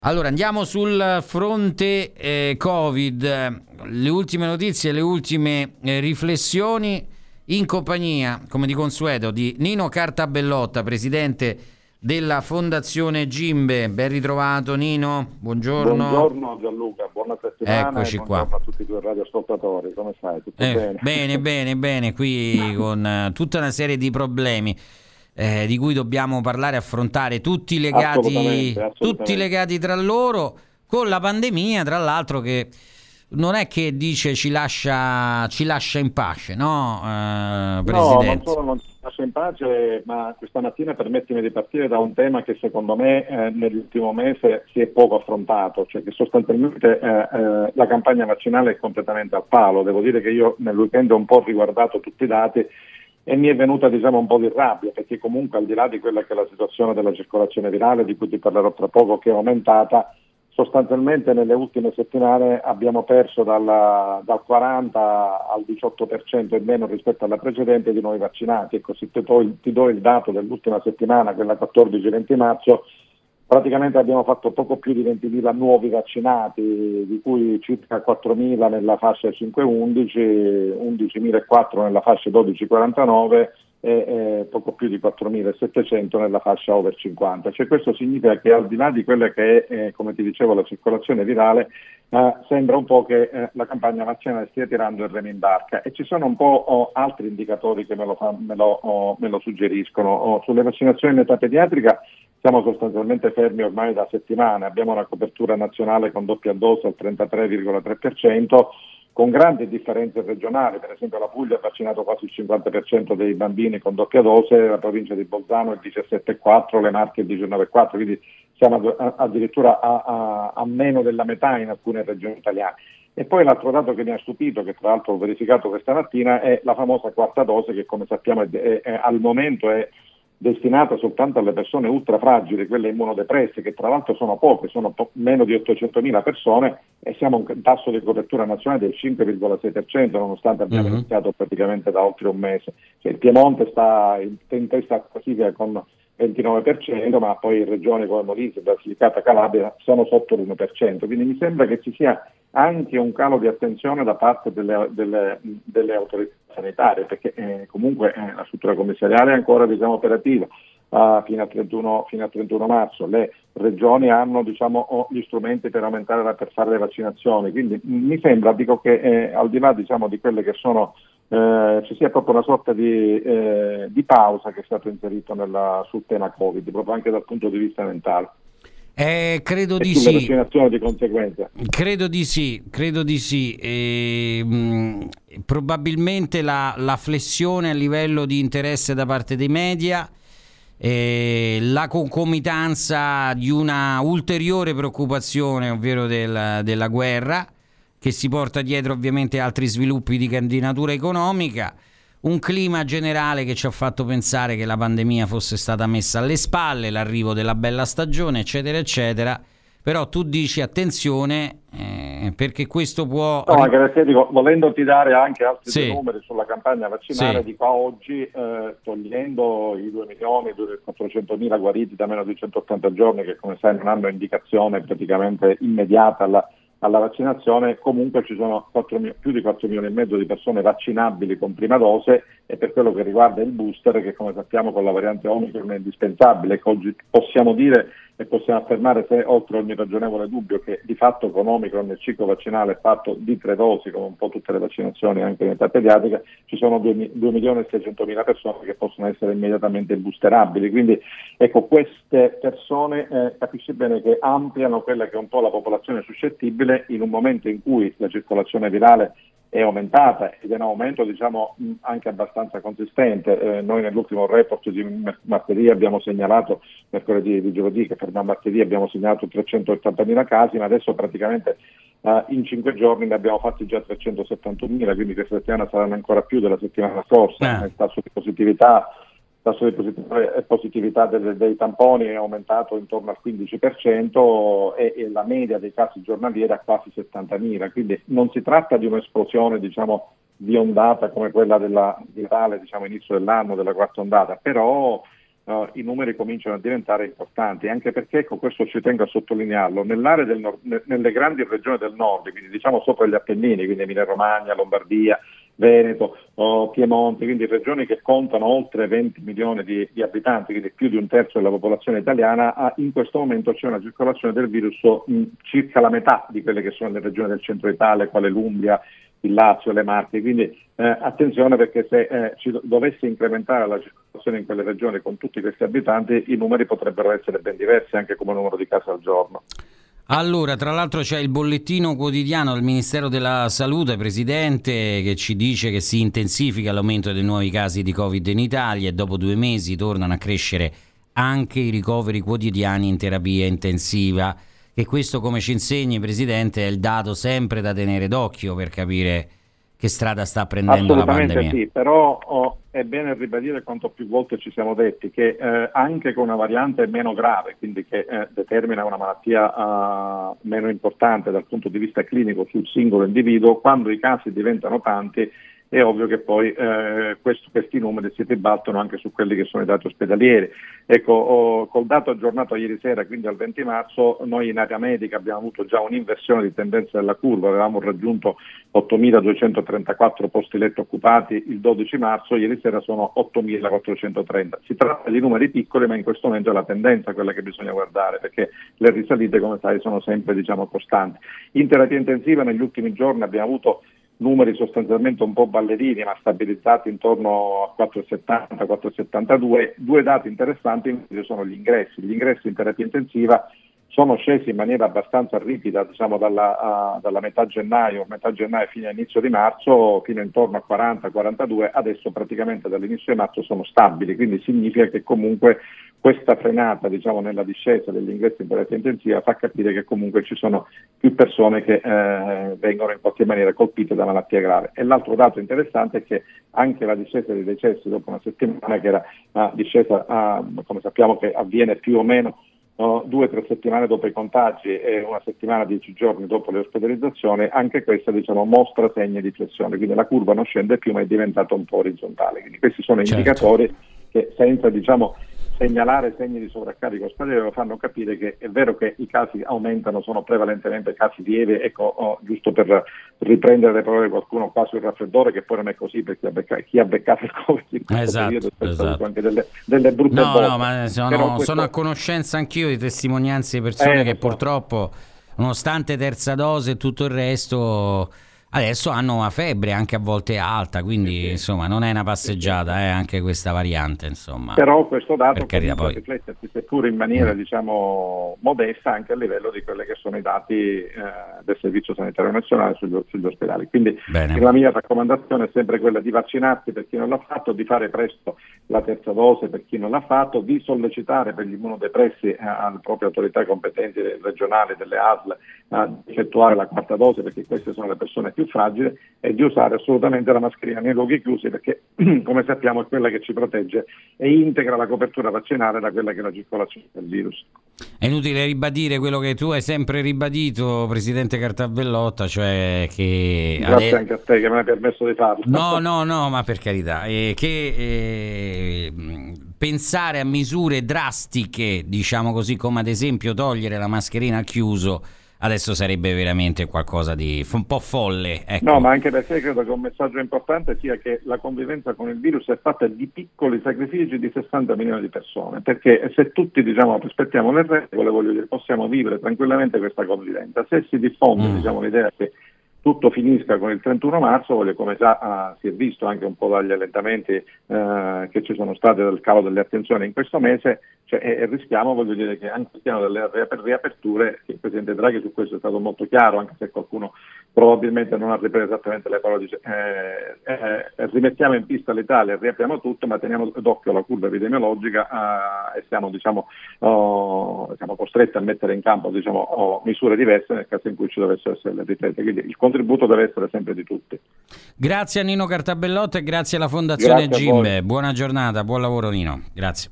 Allora, andiamo sul fronte Covid, le ultime notizie, le ultime riflessioni in compagnia, come di consueto, di Nino Cartabellotta, presidente della Fondazione Gimbe. Ben ritrovato Nino, buongiorno. Buongiorno Gianluca, buona settimana. Eccoci e buongiorno qua. a tutti i tuoi radioascoltatori, come stai? Tutto bene? Bene, qui con tutta una serie di problemi di cui dobbiamo parlare, affrontare, tutti legati tra loro, con la pandemia, tra l'altro, che non è che dice ci lascia in pace, no, Presidente? No, non solo non ci lascia in pace, ma questa mattina permettimi di partire da un tema che secondo me nell'ultimo mese si è poco affrontato, cioè che sostanzialmente la campagna vaccinale è completamente al palo. Devo dire che io nel weekend ho un po' riguardato tutti i dati e mi è venuta un po' di rabbia, perché comunque al di là di quella che è la situazione della circolazione virale, di cui ti parlerò tra poco, che è aumentata, sostanzialmente nelle ultime settimane abbiamo perso dal 40 al 18% in meno rispetto alla precedente di nuovi vaccinati. Ecco, se ti do il dato dell'ultima settimana, quella 14-20 marzo, praticamente abbiamo fatto poco più di 20.000 nuovi vaccinati, di cui circa 4.000 nella fascia 5-11, 11.004 nella fascia 12-49 e poco più di 4.700 nella fascia over 50. Cioè, questo significa che al di là di quella che è, come ti dicevo, la circolazione virale, sembra un po' che la campagna vaccinale stia tirando il remo in barca, e ci sono un po' altri indicatori che me lo suggeriscono. Sulle vaccinazioni in età pediatrica siamo sostanzialmente fermi ormai da settimane, abbiamo una copertura nazionale con doppia dose al 33,3%, con grandi differenze regionali. Per esempio la Puglia ha vaccinato quasi il 50% dei bambini con doppia dose, la provincia di Bolzano il 17,4%, le Marche il 19,4%, quindi siamo addirittura a meno della metà in alcune regioni italiane. E poi l'altro dato che mi ha stupito, che tra l'altro ho verificato questa mattina, è la famosa quarta dose, che come sappiamo al momento è destinata soltanto alle persone ultrafragili, quelle immunodepresse, che tra l'altro sono poche, sono meno di 800.000 persone, e siamo a un tasso di copertura nazionale del 5,6%, nonostante abbiamo iniziato praticamente da oltre un mese. Cioè, il Piemonte sta in testa alla classifica con 29%, ma poi regioni come Molise, Basilicata, Calabria sono sotto l'1%, quindi mi sembra che ci sia anche un calo di attenzione da parte delle autorità sanitarie, perché comunque la struttura commissariale è ancora operativa fino al 31 marzo, le regioni hanno gli strumenti per per fare le vaccinazioni, quindi mi sembra che al di là di quelle che sono ci sia proprio una sorta di pausa che è stato inserito sul tema Covid, proprio anche dal punto di vista mentale. Credo di sulle sì. vaccinazioni di conseguenza. Credo di sì. Probabilmente la flessione a livello di interesse da parte dei media, la concomitanza di una ulteriore preoccupazione, ovvero della guerra, che si porta dietro ovviamente altri sviluppi di natura economica, un clima generale che ci ha fatto pensare che la pandemia fosse stata messa alle spalle, l'arrivo della bella stagione, eccetera, eccetera. Però tu dici attenzione, perché questo può... No, anche perché volendoti dare anche altri numeri sulla campagna vaccinale, dico oggi, togliendo i 2.400.000 guariti da meno di 180 giorni, che come sai non hanno indicazione praticamente immediata alla vaccinazione, comunque ci sono più di 4 milioni e mezzo di persone vaccinabili con prima dose, e per quello che riguarda il booster, che come sappiamo con la variante Omicron è indispensabile, che oggi possiamo dire e possiamo affermare, se oltre ogni ragionevole dubbio, che di fatto con Omicron il ciclo vaccinale è fatto di 3 dosi, come un po' tutte le vaccinazioni anche in età pediatrica. Ci sono 2.600.000 persone che possono essere immediatamente boosterabili, quindi ecco, queste persone capisci bene che ampliano quella che è un po' la popolazione suscettibile in un momento in cui la circolazione virale è aumentata, ed è un aumento anche abbastanza consistente. Noi nell'ultimo report di martedì abbiamo segnalato, mercoledì e di giovedì, che per martedì abbiamo segnalato 380.000 casi, ma adesso praticamente in 5 giorni ne abbiamo fatti già 371.000, quindi questa settimana saranno ancora più della settimana scorsa. Il tasso di positività dei tamponi è aumentato intorno al 15%, e la media dei casi giornalieri a quasi 70.000, quindi non si tratta di un'esplosione di ondata come quella della virale inizio dell'anno, della quarta ondata, però i numeri cominciano a diventare importanti, anche perché, ecco, questo ci tengo a sottolinearlo, nell'area del nord, nelle grandi regioni del nord, quindi diciamo sopra gli Appennini, quindi Emilia Romagna, Lombardia, Veneto, Piemonte, quindi regioni che contano oltre 20 milioni di abitanti, quindi più di un terzo della popolazione italiana, in questo momento c'è una circolazione del virus circa la metà di quelle che sono le regioni del centro Italia, quale l'Umbria, il Lazio, le Marche, quindi attenzione, perché se ci dovesse incrementare la circolazione in quelle regioni con tutti questi abitanti, i numeri potrebbero essere ben diversi anche come numero di casi al giorno. Allora, tra l'altro c'è il bollettino quotidiano del Ministero della Salute, Presidente, che ci dice che si intensifica l'aumento dei nuovi casi di Covid in Italia e dopo 2 mesi tornano a crescere anche i ricoveri quotidiani in terapia intensiva. E questo, come ci insegni, Presidente, è il dato sempre da tenere d'occhio per capire che strada sta prendendo la pandemia. Assolutamente sì, però è bene ribadire quanto più volte ci siamo detti che anche con una variante meno grave, quindi che determina una malattia meno importante dal punto di vista clinico sul singolo individuo, quando i casi diventano tanti è ovvio che poi questi numeri si ribaltano anche su quelli che sono i dati ospedalieri. Ecco, col dato aggiornato ieri sera, quindi al 20 marzo, noi in area medica abbiamo avuto già un'inversione di tendenza della curva, avevamo raggiunto 8.234 posti letto occupati il 12 marzo, ieri sera sono 8.430. Si tratta di numeri piccoli, ma in questo momento è la tendenza quella che bisogna guardare, perché le risalite, come sai, sono sempre, diciamo, costanti. In terapia intensiva negli ultimi giorni abbiamo avuto numeri sostanzialmente un po' ballerini, ma stabilizzati intorno a 4,70, 4,72. 2 dati interessanti sono gli ingressi. Gli ingressi in terapia intensiva sono scesi in maniera abbastanza ripida, diciamo dalla metà gennaio fino a inizio di marzo, fino intorno a 40-42, adesso praticamente dall'inizio di marzo sono stabili, quindi significa che comunque questa frenata, diciamo, nella discesa degli ingressi in terapia intensiva fa capire che comunque ci sono più persone che vengono in qualche maniera colpite da malattia grave. E l'altro dato interessante è che anche la discesa dei decessi dopo una settimana, che era una discesa come sappiamo che avviene più o meno 2 o 3 settimane dopo i contagi e una settimana, 10 giorni dopo le ospedalizzazioni, anche questa, diciamo, mostra segni di flessione, quindi la curva non scende più ma è diventata un po' orizzontale, quindi questi sono indicatori che, senza, diciamo, segnalare segni di sovraccarico ospedaliero, lo fanno capire che è vero che i casi aumentano, sono prevalentemente casi lievi. Ecco, giusto per riprendere le parole di qualcuno qua sul raffreddore, che poi non è così, perché chi ha beccato il Covid in questo periodo ha avuto anche delle brutte botte. No, ma sono a conoscenza anch'io di testimonianze di persone che purtroppo, nonostante terza dose e tutto il resto, adesso hanno una febbre anche a volte alta, quindi insomma non è una passeggiata, anche questa variante, insomma. Però questo dato può riflettersi, seppur in maniera diciamo modesta, anche a livello di quelli che sono i dati del Servizio Sanitario Nazionale sugli ospedali. Quindi la mia raccomandazione è sempre quella di vaccinarsi per chi non l'ha fatto, di fare presto la terza dose per chi non l'ha fatto, di sollecitare per gli immunodepressi alle proprie autorità competenti regionali, delle ASL, a effettuare la 4ª dose, perché queste sono le persone più fragili, e di usare assolutamente la mascherina nei luoghi chiusi, perché come sappiamo è quella che ci protegge e integra la copertura vaccinale da quella che è la circolazione del virus. È inutile ribadire quello che tu hai sempre ribadito, Presidente Cartabellotta, cioè che... Grazie anche a te che mi hai permesso di farlo. No, ma per carità, che pensare a misure drastiche, diciamo così, come ad esempio togliere la mascherina al chiuso, adesso sarebbe veramente qualcosa di un po' folle. Ecco. No, ma anche perché credo che un messaggio importante sia che la convivenza con il virus è fatta di piccoli sacrifici di 60 milioni di persone, perché se tutti, diciamo, rispettiamo le regole, voglio dire, possiamo vivere tranquillamente questa convivenza. Se si diffonde diciamo, l'idea che tutto finisca con il 31 marzo, come già si è visto anche un po' dagli allentamenti che ci sono stati del calo delle attenzioni in questo mese, cioè, rischiamo, voglio dire, che anche il piano delle riaperture, il Presidente Draghi su questo è stato molto chiaro, anche se qualcuno probabilmente non ha ripreso esattamente le parole, dice rimettiamo in pista l'Italia, riapriamo tutto, ma teniamo d'occhio la curva epidemiologica e siamo costretti a mettere in campo misure diverse nel caso in cui ci dovessero essere le riprese. Quindi il contributo deve essere sempre di tutti. Grazie a Nino Cartabellotta e grazie alla Fondazione GIMBE. Buona giornata, buon lavoro Nino. Grazie.